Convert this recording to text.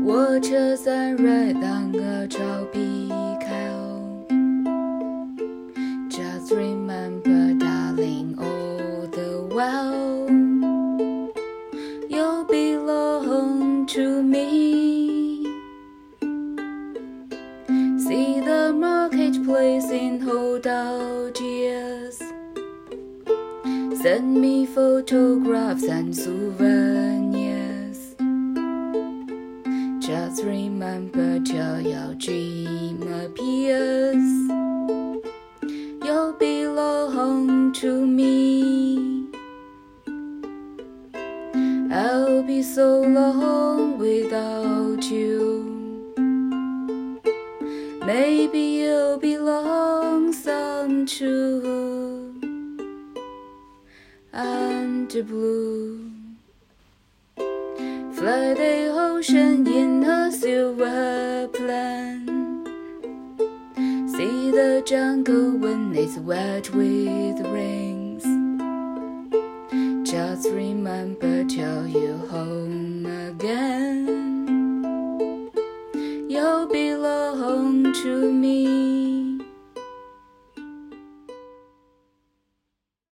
火车散热当个照皮开哦 Just remember darling all the while You belong to me See the marketplace in Algiers Send me photographs and souvenirs Just remember till your dream appears You belong to me I'll be so long without you Maybe you'll be lonesome too And blue Fly the ocean in a silver plane See the jungle when it's wet with rains Just remember till you home